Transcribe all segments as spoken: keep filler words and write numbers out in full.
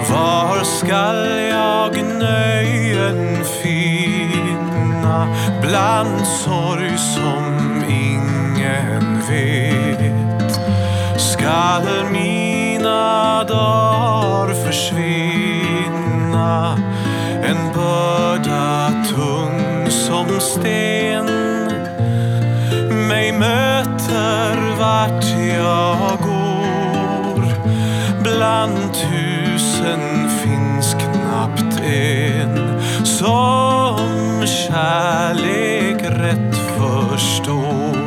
Var skall jag nöjen finna bland sorg som ingen vet? Skall mina dagar försvinna, en börda tung som sten mig möter vart jag går? Bland tusen finns knappt en som kärlek rätt förstår.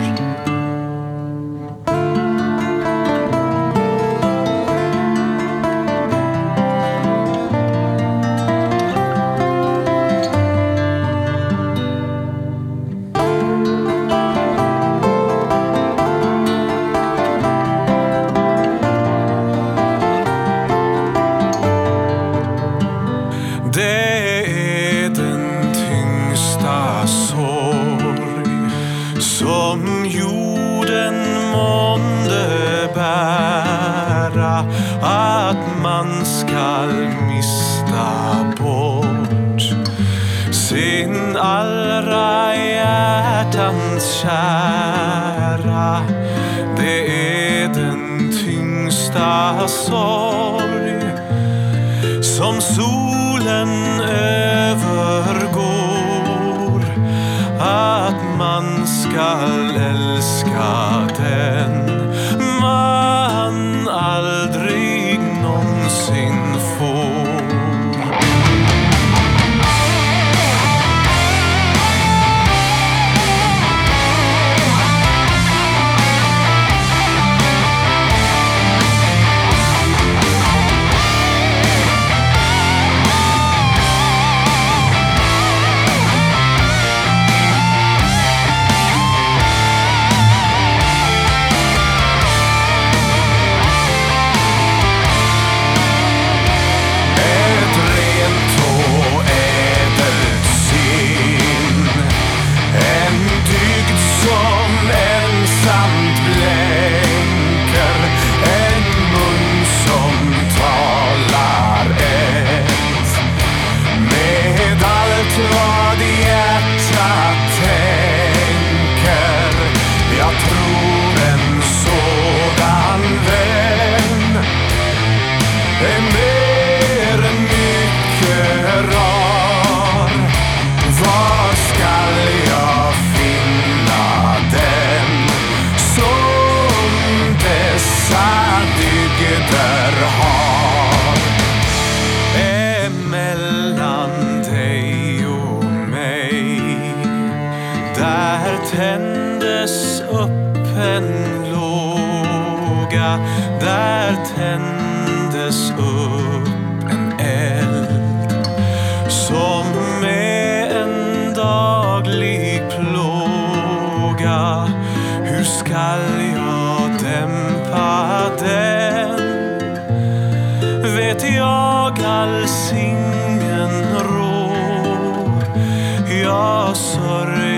Det är den tyngsta sorg som jorden månde bära, att man skall mista bort sin allra hjärtans kära. Det är den tyngsta sorg som solen övergår, att man skall älska den man aldrig någonsin får. Där tändes upp en låga, där tändes upp en eld som är en daglig plåga. Hur skall jag dämpa den? Vet jag alls ingen råd? Jag sörjer